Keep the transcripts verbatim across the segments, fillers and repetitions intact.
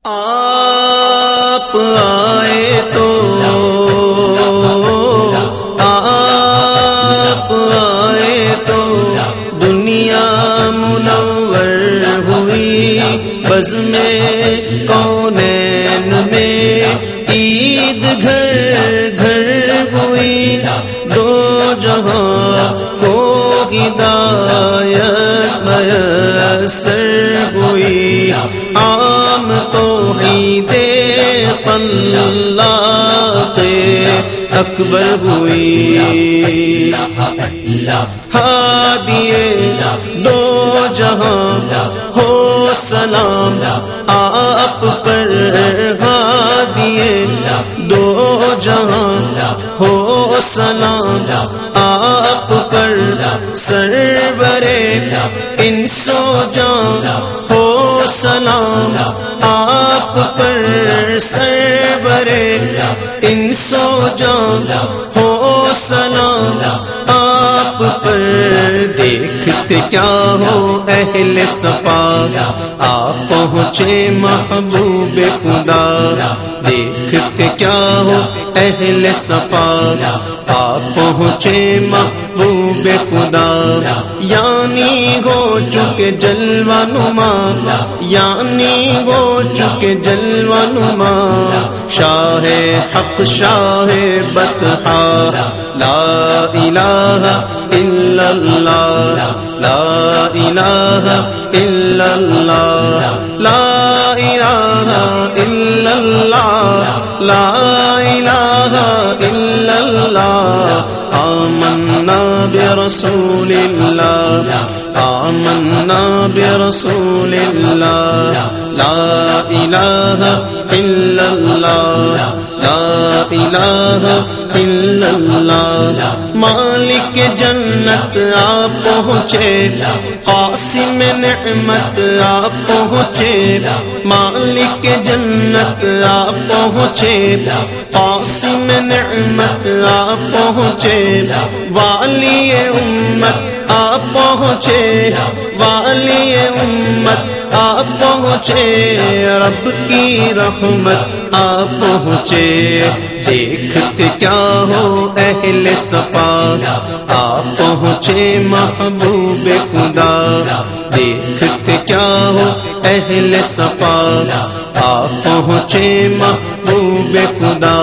آپ آئے تو آپ آئے تو دنیا منور ہوئی، بزم کونین میں عید گھر گھر ہوئی، دو جہاں کو ہدایت میسر ہوئی، عام توحید خلاق اکبر ہوئی، ہادی دو جہاں ہو سلام آپ پر، ہادی دو جہاں ہو سلام آپ پر، سرور انس و جان ہو سلام آپ پر، سرور انس و جان ہو سلام آپ پر، دیکھتے کیا ہو اہل صفا آپ پہنچے محبوب خدا، دیکھتے کیا ہو اہل صفا آپ پہنچے محبوب خدا، یعنی ہو چکے جلوہ نما، یعنی ہو چکے جلوہ نما، شاہ حق شاہ بطحا، لا الہ الا اللہ، لا الہ الا اللہ، لا الہ الا اللہ، لا الہ الا اللہ، آمنا برسول اللہ، آمنا برسول اللہ، لا الہ الا اللہ، لا الہ الا اللہ، مالک جنت آپ پہنچے، قاسم نعمت آپ پہنچے، مالک جنت آپ پہنچے، قاسم نعمت آپ پہنچے، والی امت آپ پہنچے، والی امت آپ پہنچے، رب کی رحمت آپ پہنچے، دیکھتے کیا ہو اہل صفا آپ پہنچے محبوب خدا، دیکھتے کیا ہو اہل صفا آپ پہنچے محبوب خدا،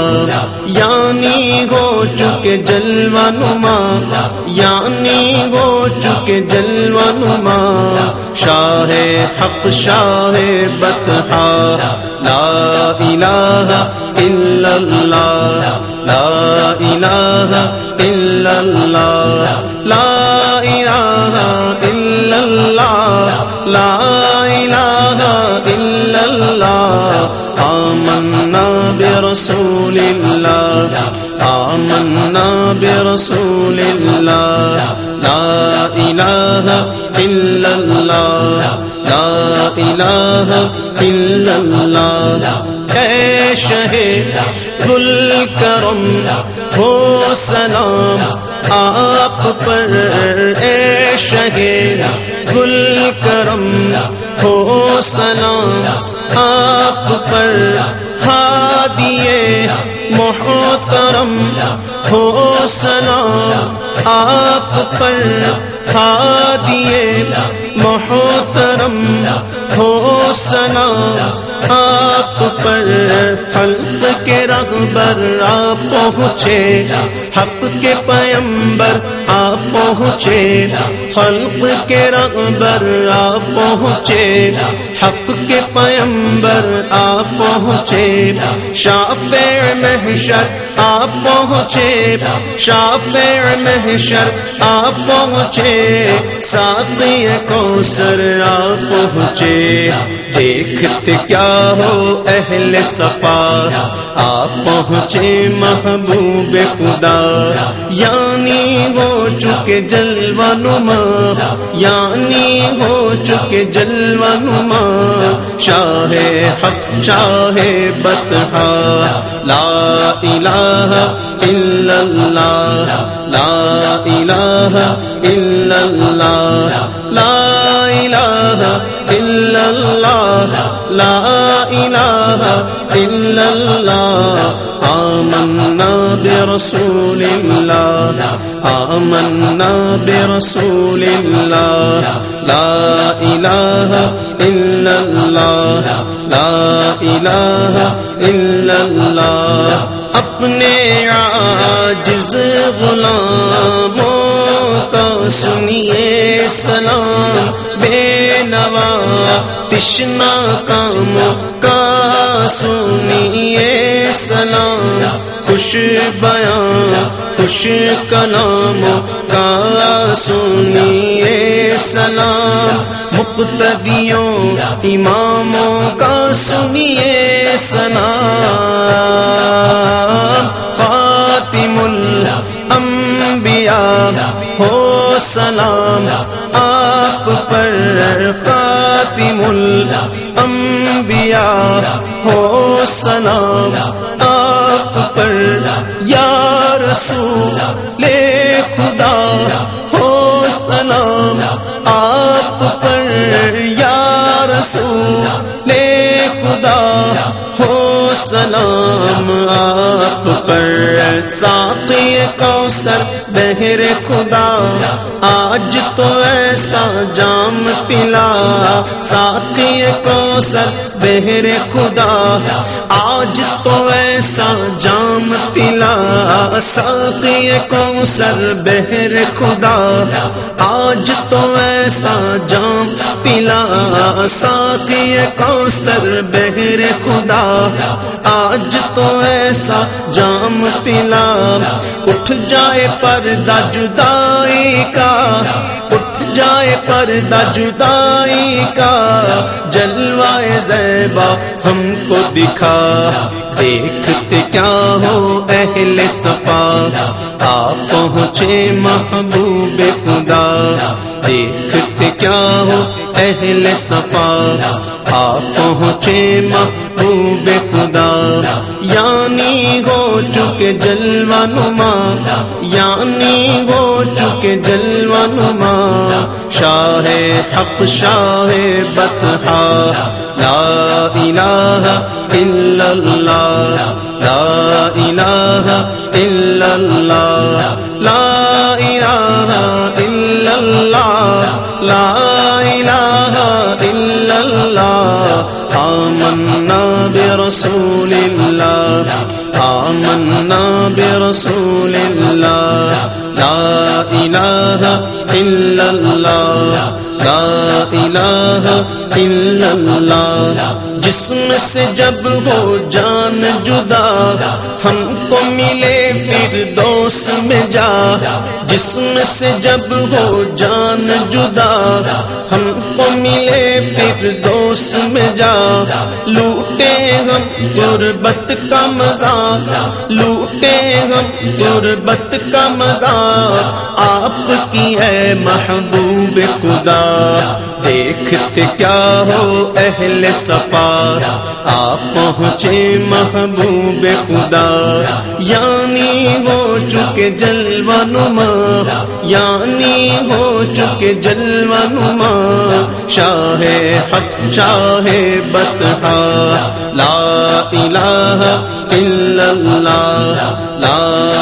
یعنی ہو چکے جلوہ نما، یعنی ہو چکے جلوہ نما، شاہ حق شاہ بطحا، لا الہ الا اللہ، لا الہ الا اللہ، لا الہ الا اللہ، لا الہ الا اللہ، آمنا برسول اللہ، آمنا برسول اللہ، لا الہ الا اللہ، لا الہ الا اللہ، اے شہ گل کرم ہو سلام آپ پر، اے شہ گل کرم ہو سلام آپ پر، ہادی محترم ہو سلام آپ پر، ہادی محترم ہو سلام آپ پر، خلق کے رہبر آپ پہنچے، حق کے پیمبر آپ پہنچے، خلق کے رہبر آپ پہنچے، حق کے پیمبر آپ پہنچے، شافع محشر آپ پہنچے، شافع محشر آپ پہنچے، ساقی کوثر آپ پہنچے، دیکھتے کیا ہو اہل صفا آپ پہنچے محبوب خدا، یعنی ہو چکے جلوہ نما، یعنی ہو چکے جلوہ نما، شاہ حق شاہ بطحا، لا الہ الا اللہ، لا الہ الا اللہ، لا الہ الا اللہ، لا الہ الا اللہ آمنا برسول اللہ آمنا برسول اللہ لا الہ الا اللہ لا الہ الا اللہ اپنے عاجز غلاموں کا سنیے سلام بے نوا تشنا کاموں کا سنیے سلام خوش بیان خوش کلاموں کا سنیے سلام مقتدیوں اماموں کا سنیے سلام خاتم الانبیاء ہو سلام آپ پر خاتم الانبیاء ہو سلام آپ پر یا رسول خدا ہو سلام آپ پر یا رسول خدا ہو سلام آپ پر ساقی کوثر بحر خدا آج تو ایسا جام پلا ساقی کوثر بحر خدا آج تو ایسا جام پلا ساقی کوثر بحر خدا آج تو ایسا جام پلا ساقی کوثر بحر خدا آج تو ایسا جام پلا اٹھ جائے پردہ جدائی کا اٹھ جائے پردہ جدائی کا جلوائے زیبا ہم کو دکھا دیکھتے کیا ہو اہل صفا آپ پہنچے محبوب خدا دیکھتے کیا ہو اہل صفا آپ پہنچے محبوب خدا یعنی ہو چکے جلوہ نما یعنی ہو چکے جلوہ نما شاہ حق شاہ بطحا لا الہ الا اللہ لا الہ الا اللہ لا الہ الا اللہ لا الہ الا اللہ آمنا برسول اللہ آمنا برسول اللہ لا الہ الا اللہ لا الہ الا اللہ جسم سے جب ہو جان جدا ہم کو ملے پھر دوست میں جا جسم سے جب ہو جان جدا ہم کو ملے پھر دوست میں جا لوٹے ہم غربت کا مزہ لوٹے ہم غربت کا مزہ آپ کی ہے محبوب خدا دیکھتے کیا ہو اہل صفا آپ پہنچے محبوب خدا یعنی ہو چکے جلوہ نما یعنی ہو چکے جلوہ نما شاہ حق شاہ بطحا لا الہ الا اللہ لا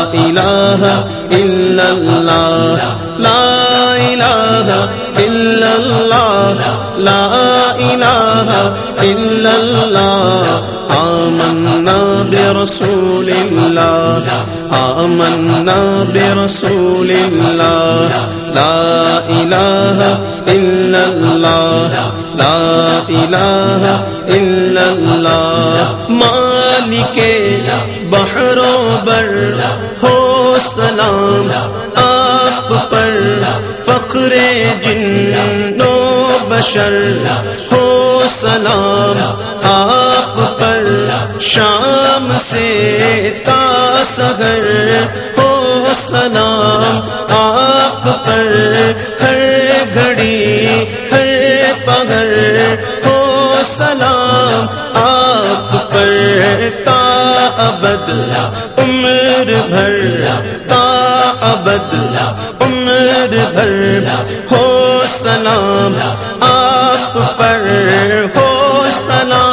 الہ الا اللہ لا الہ الا اللہ لا الہ الا اللہ آمنا برسول اللہ آمنا برسول اللہ لا الہ الا اللہ لا الہ الا اللہ مالک بحر و بر ہو سلام آپ پر فخر جن و بشر ہو سلام آپ پر شام سے تا سحر ہو سلام آپ پر ہر گھڑی ہر پگھر ہو سلام آپ پر تا ابد عمر بھر تا ابد عمر بھر ہو سلام آپ پر ہو سلام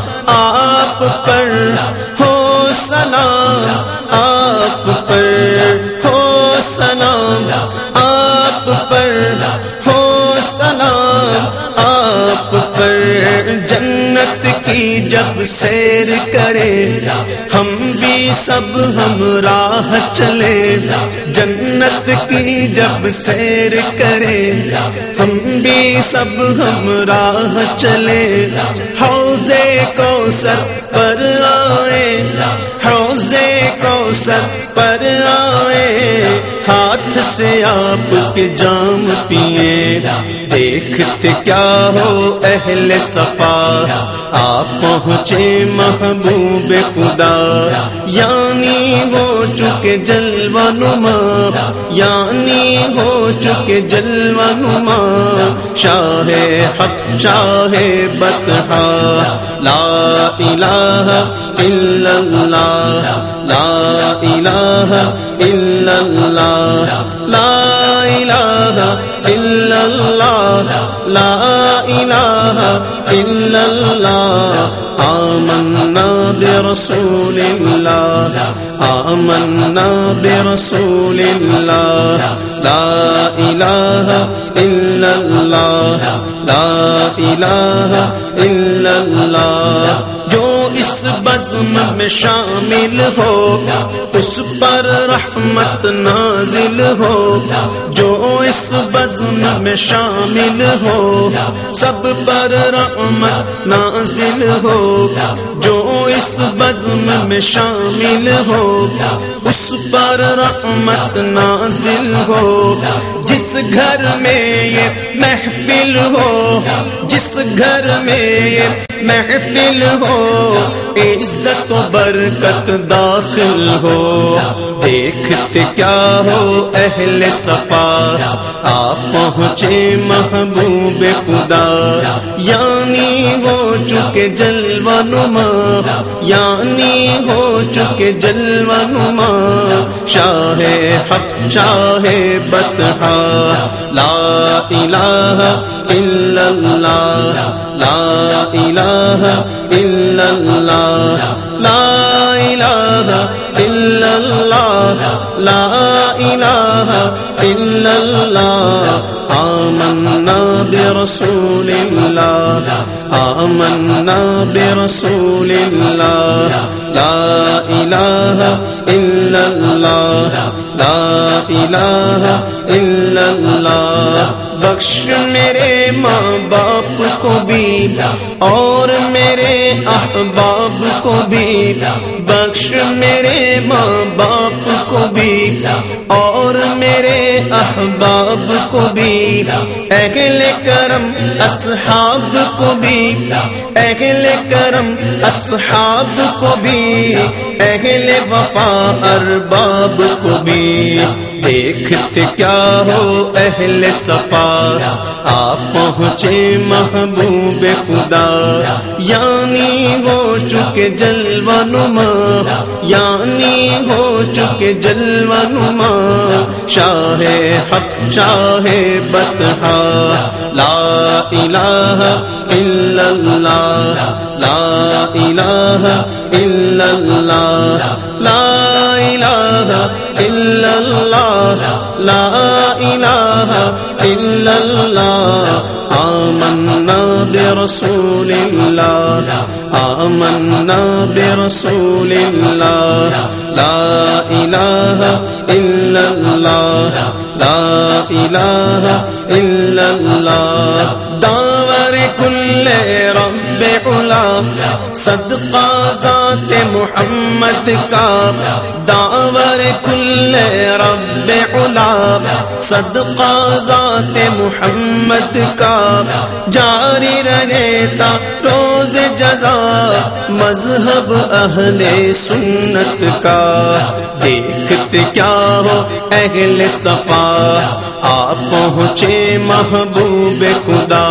آپ پر ہو سلام، آپ پر ہو سلام، آپ پر ہو سلام، آپ پر جنت کی جب سیر کرے ہم بھی سب ہم راہ چلے، جنت کی جب سیر کرے ہم بھی سب ہم راہ چلے، حوضے کوثر پر آئے، حوضے کوثر پر آئے، ہاتھ سے آپ کے جام پیے، دیکھتے کیا ہو اہل صفا، آپ پہنچے محبوب خدا، یعنی ہو چکے جلوہ نما، یعنی ہو چکے جلوہ نما، شاہ حق شاہ بطحا، لا الہ الا اللہ، لا الہ الا اللہ، لا الہ الا اللہ، لا الہ الا اللہ، آمنا برسول اللہ، آمنا برسول اللہ، لا الہ الا اللہ، لا الہ الا اللہ، جو اس بزم میں شامل ہو اس پر رحمت نازل ہو، جو اس بزم میں شامل ہو سب پر رحمت نازل ہو، جو اس بزم میں شامل ہو اس پر رحمت نازل ہو، جس گھر میں یہ محفل ہو، جس گھر میں یہ محفل ہو، عزت و برکت داخل ہو، دیکھتے کیا ہو اہل صفا، آپ پہنچے محبوب خدا، یعنی ہو چکے جلوہ نما، یعنی ہو چکے جلوہ نما، شاہ حق شاہ بطحا، لا الہ الا اللہ، لا الہ الا اللہ، لا الہ الا اللہ، لا الہ الا اللہ، آمنا برسول اللہ، آمنا برسول اللہ، لا الہ الا اللہ، لا الہ الا اللہ، بخش میرے ماں باپ کو بھی اور میرے احباب کو بھی، بخش میرے ماں باپ کو بھی اور میرے احباب کو بھی، اہل کرم اصحاب کو بھی، اہل کرم اصحاب کو بھی، اہل وفا ارباب کو بھی، دیکھتے کیا ہو اہل صفا، آپ پہنچے محبوب خدا، یعنی ہو چکے جلوہ نما، یعنی ہو چکے جلوہ نما، شاہ حق شاہ بطحا، لا الہ الا اللہ، لا الہ الا اللہ، لا الہ الا اللہ، لا الہ الا اللہ، آمنا برسول اللہ، آمنا برسول اللہ، لا الہ الا اللہ، لا الہ الا اللہ، داور کل رب علا صدقہ ذات محمد کا، داور کل رب علا صدقہ ذات محمد کا، جاری رہے تا روز جزا، مذہب اہل سنت کا، دیکھتے کیا ہو اہل صفا، آپ پہنچے محبوب خدا،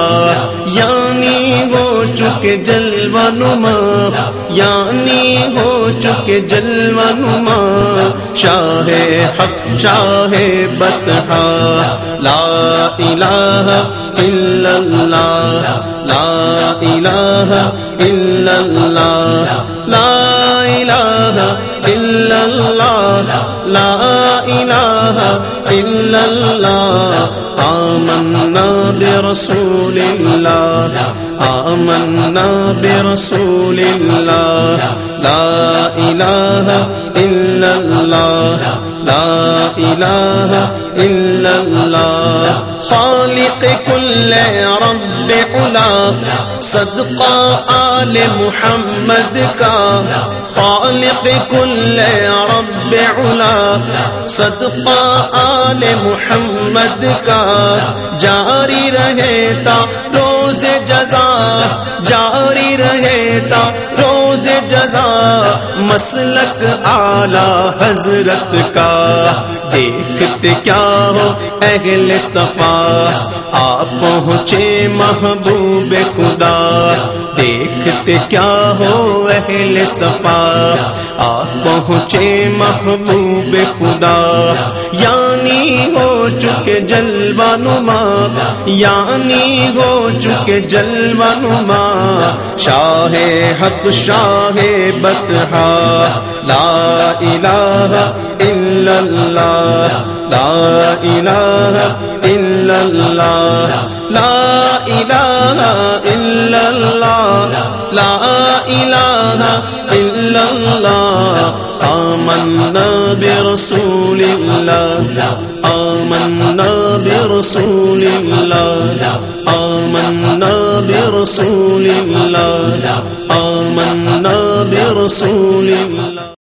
یعنی ہو چکے جلوہ نما، یعنی ہو چکے جلوہ نما، شاہ حق شاہ بطحا، لا الہ الا اللہ، لا الہ الا اللہ، لا الہ الا اللہ، لا الہ الا اللہ، آمنا برسول اللہ، آمنا برسول اللہ، لا الہ الا اللہ، لا الہ الا اللہ، خالق کل رب علا، صدقہ آل محمد کا، خالق کل رب علا، صدقہ آل محمد کا، جاری رہتا روز جزا، جاری رہتا روز جزا، مسلک اعلی حضرت کا، دیکھتے کیا ہو اہل صفا، آپ پہنچے محبوب خدا، دیکھتے کیا ہو اہل صفا، آپ پہنچے محبوب خدا، یعنی ہو چکے جلوہ نما، یعنی ہو چکے جلوہ نما، شاہ حق شاہ بطحا، لا الہ الا اللہ، لا الہ الا اللہ، لا الہ الا اللہ، لا الہ الا اللہ، آمنا برسول اللہ، آمنا برسول اللہ، آمنا برسول اللہ، آمنا برسول اللہ۔